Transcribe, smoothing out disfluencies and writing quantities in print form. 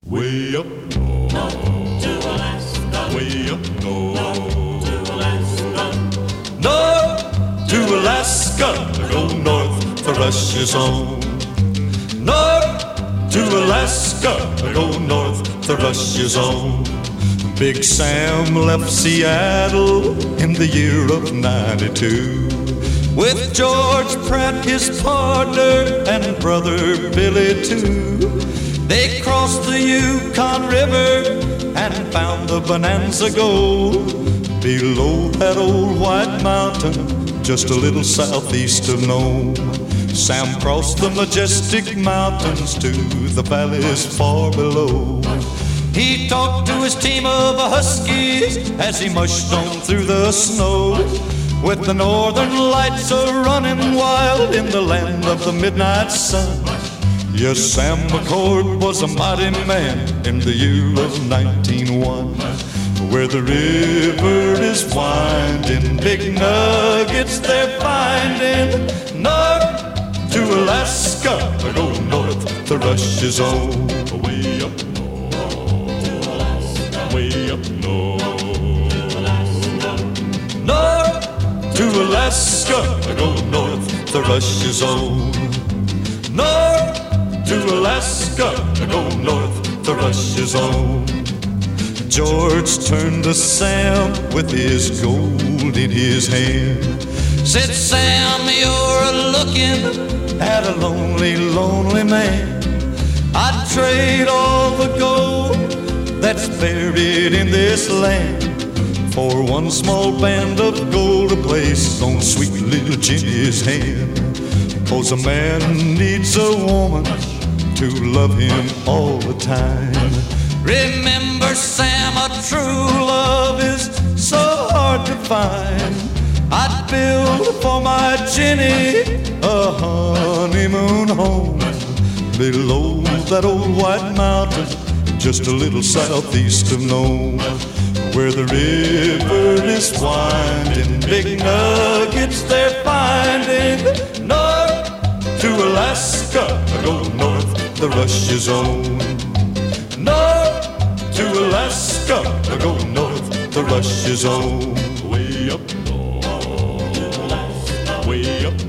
Way up north to Alaska. Way up north to Alaska. North to Alaska. Go north for Rush's home. North to Alaska. Go north for Rush's home. Big Sam left Seattle in the year of 92 with George Pratt, his partner, and brother Billy too. They crossed the Yukon River and found the Bonanza Gold below that old white mountain, just a little southeast of Nome. Sam crossed the majestic mountains to the valleys far below. He talked to his team of huskies as he mushed on through the snow, with the northern lights a-running wild in the land of the midnight sun. Yes, Sam McCord was a mighty man in the year of 1901. Where the river is winding, big nuggets they're finding. North to Alaska, go north to Rush's home. Way up north, way up north. North to Alaska, go north to Rush's home. North to Alaska, go north to Rush's home. George turned to Sam with his gold in his hand. Said, Sam, you're looking at a lonely, lonely man. I'd trade all the gold that's buried in this land for one small band of gold to place on sweet little Jenny's hand. 'Cause a man needs a woman to love him all the time. Remember, Sam, a true love is so hard to find. I'd build for my Jenny a honeymoon home below that old white mountain, just a little southeast of Nome. Where the river is winding, big nuggets they're finding. North to Alaska, go north, the Rush's own. North to Alaska, go north, the Rush's own. Way up north, way up